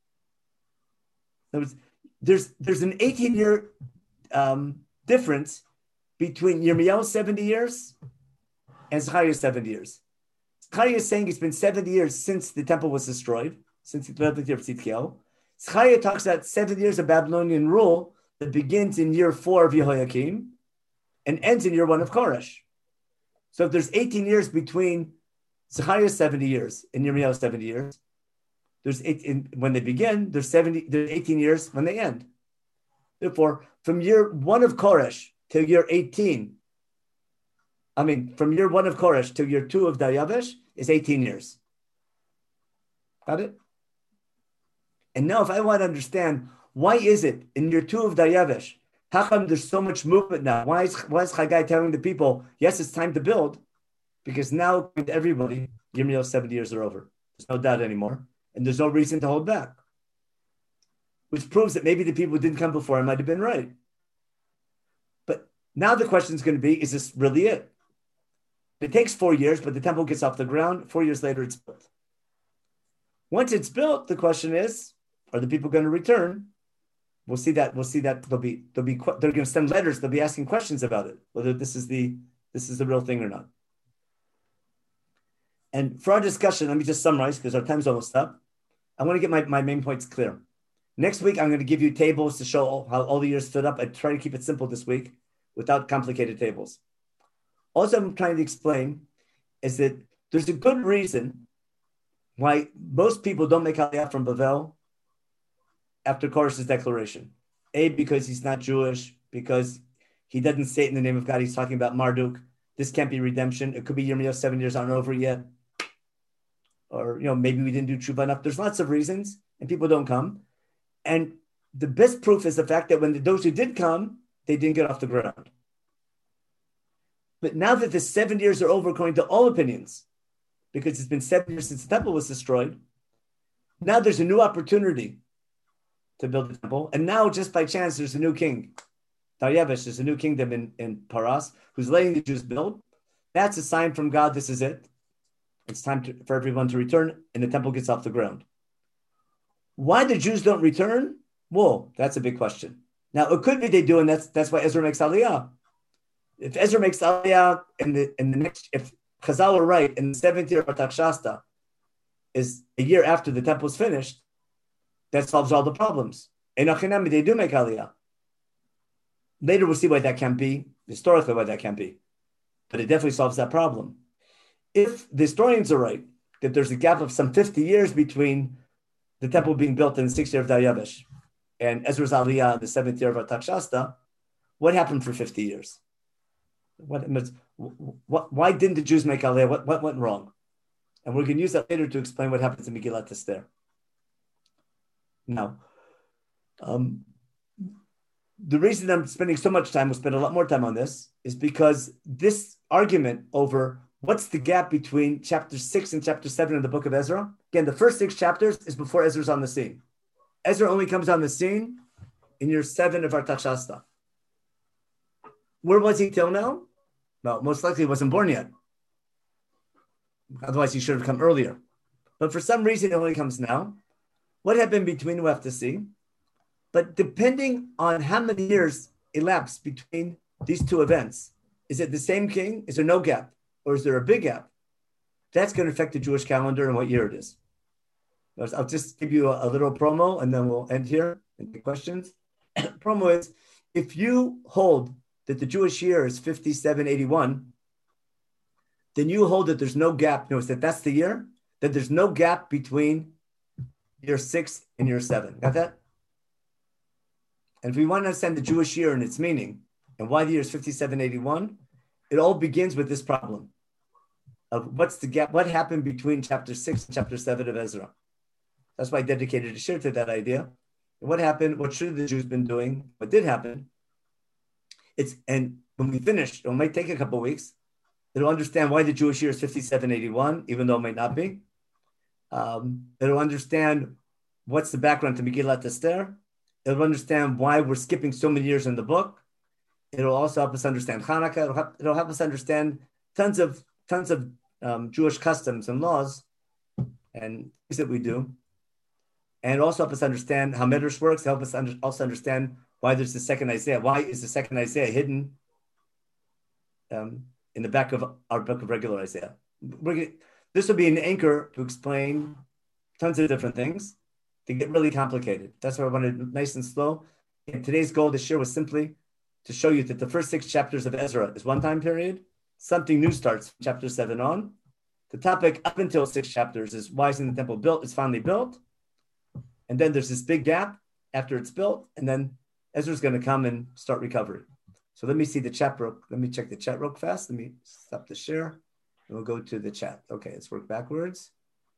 There's an 18-year difference between Yirmiyahu's 70 years and Zechariah's 70 years. Zechariah is saying it's been 70 years since the temple was destroyed, since the 12th year of Tzidkiyahu. Zechariah talks about 7 years of Babylonian rule that begins in year 4 of Yehoiakim and ends in year 1 of Koresh. So if there's 18 years between Zechariah's 70 years and Yirmiyahu's 70 years, there's when they begin, there's 18 years when they end. Therefore, from year 1 of Koresh till year 18, from year 1 of Koresh till year 2 of Daryavesh is 18 years. Got it? And now if I want to understand, why is it in year 2 of Daryavesh, how come there's so much movement now? Why is Chagai telling the people, yes, it's time to build? Because now everybody, Yirmiyahu's 70 years are over. There's no doubt anymore. And there's no reason to hold back. Which proves that maybe the people who didn't come before might have been right. But now the question is going to be, is this really it? It takes 4 years, but the temple gets off the ground. 4 years later, it's built. Once it's built, the question is, are the people going to return? We'll see that. They're going to send letters. They'll be asking questions about it, whether this is the real thing or not. And for our discussion, let me just summarize because our time's almost up. I want to get my main points clear. Next week, I'm going to give you tables to show how all the years stood up. I try to keep it simple this week without complicated tables. Also, I'm trying to explain is that there's a good reason why most people don't make Aliyah from Bavel after Koresh's declaration. A, because he's not Jewish, because he doesn't say it in the name of God. He's talking about Marduk. This can't be redemption. It could be Yirmiyahu 7 years aren't over yet. Or, maybe we didn't do tshuva enough. There's lots of reasons, and people don't come. And the best proof is the fact that when those who did come, they didn't get off the ground. But now that the 7 years are over, according to all opinions, because it's been 7 years since the temple was destroyed, now there's a new opportunity to build the temple. And now, just by chance, there's a new king. Daryavesh, there's a new kingdom in Paras, who's letting the Jews build. That's a sign from God, this is it. It's time for everyone to return, and the temple gets off the ground. Why the Jews don't return? Whoa, that's a big question. Now, it could be they do, and that's why Ezra makes Aliyah. If Ezra makes Aliyah in the next, if Chazal are right, in the 7th year of Artaxerxes is a year after the temple is finished, that solves all the problems. In Achinami, they do make Aliyah. Later, we'll see why that can't be, historically why that can't be. But it definitely solves that problem. If the historians are right, that there's a gap of some 50 years between the temple being built in the 6th year of Daryavesh and Ezra's Aliyah in the 7th year of Artaxerxes, what happened for 50 years? Why didn't the Jews make Aliyah? What went wrong? And we're going to use that later to explain what happens in Megillat Esther. Now, the reason I'm spending so much time, we'll spend a lot more time on this, is because this argument over what's the gap between chapter 6 and chapter 7 of the book of Ezra? Again, the first 6 chapters is before Ezra's on the scene. Ezra only comes on the scene in year 7 of Artaxerxes. Where was he till now? Well, most likely he wasn't born yet. Otherwise, he should have come earlier. But for some reason, it only comes now. What happened between, we'll have to see. But depending on how many years elapsed between these two events, is it the same king? Is there no gap? Or is there a big gap? That's going to affect the Jewish calendar and what year it is. I'll just give you a little promo and then we'll end here and take questions. Promo is, if you hold that the Jewish year is 5781, then you hold that there's no gap. Notice that that's the year, that there's no gap between year 6 and year 7. Got that? And if we want to understand the Jewish year and its meaning and why the year is 5781, it all begins with this problem of what's the gap, what happened between chapter 6 and chapter 7 of Ezra. That's why I dedicated a shir to that idea. And what happened, what should the Jews been doing, what did happen. And when we finish, it might take a couple of weeks, it'll understand why the Jewish year is 5781, even though it might not be. It'll understand what's the background to Megillat Esther. It'll understand why we're skipping so many years in the book. It'll also help us understand Hanukkah. It'll help us understand tons of Jewish customs and laws and things that we do. And also help us understand how Midrash works. Help us also understand why there's the second Isaiah. Why is the second Isaiah hidden in the back of our book of regular Isaiah? This will be an anchor to explain tons of different things to get really complicated. That's why I wanted nice and slow. And today's goal this year was simply to show you that the first 6 chapters of Ezra is one time period. Something new starts from chapter 7 on. The topic up until 6 chapters is why isn't the temple built? It's finally built. And then there's this big gap after it's built. And then Ezra's going to come and start recovery. So let me see the chat. Let me check the chat real fast. Let me stop the share. And we'll go to the chat. Okay, let's work backwards.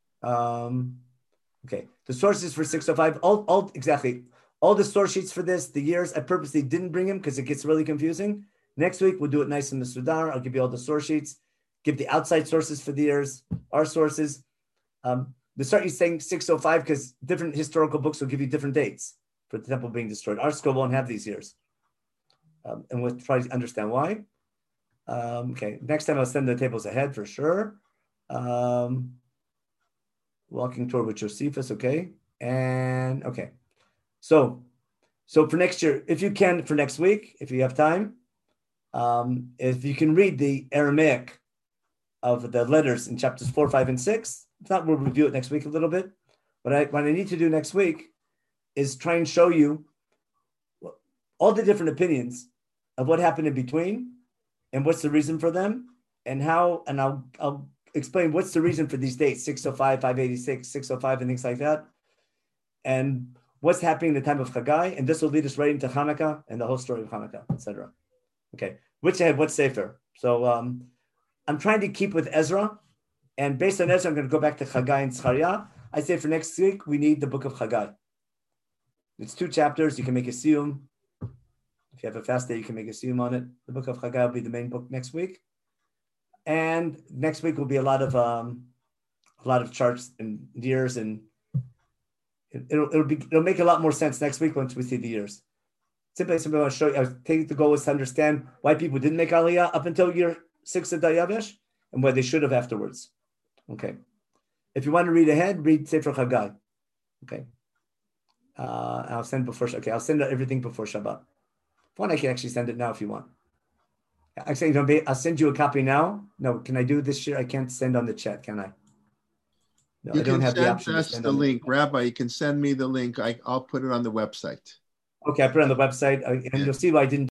Okay, the sources for 605, exactly. All the source sheets for this, the years, I purposely didn't bring them because it gets really confusing. Next week, we'll do it nice in the Sudar. I'll give you all the source sheets, give the outside sources for the years, our sources. The start you saying 605 because different historical books will give you different dates for the temple being destroyed. Our scroll won't have these years. And we'll try to understand why. Okay, next time I'll send the tables ahead for sure. Walking tour with Josephus, okay. And okay. So for next year, if you can, for next week, if you have time, if you can read the Aramaic of the letters in chapters 4, 5, and 6, if not, we'll review it next week a little bit. What I need to do next week is try and show you all the different opinions of what happened in between and what's the reason for them and how, and I'll explain what's the reason for these dates, 605, 586, 605, and things like that. And what's happening in the time of Chagai, and this will lead us right into Hanukkah and the whole story of Hanukkah, etc. Okay, which ahead, what's safer? So I'm trying to keep with Ezra, and based on Ezra, I'm going to go back to Chagai and Zechariah. I say for next week, we need the book of Chagai. It's 2 chapters. You can make a siyum. If you have a fast day, you can make a siyum on it. The book of Chagai will be the main book next week. And next week will be a lot of charts and years, and it'll make a lot more sense next week once we see the years. Simply I want to show you. I think the goal was to understand why people didn't make Aliyah up until year 6 of Dayavesh and why they should have afterwards. Okay. If you want to read ahead, read Sefer Chagai. Okay. I'll send before. Okay, I'll send everything before Shabbat. If one, I can actually send it now if you want. Actually, I'll send you a copy now. No, can I do this year? I can't send on the chat, can I? No, you I don't have the option. That's the link, Rabbi. You can send me the link. I'll put it on the website. Okay, I put it on the website, and you'll see why I didn't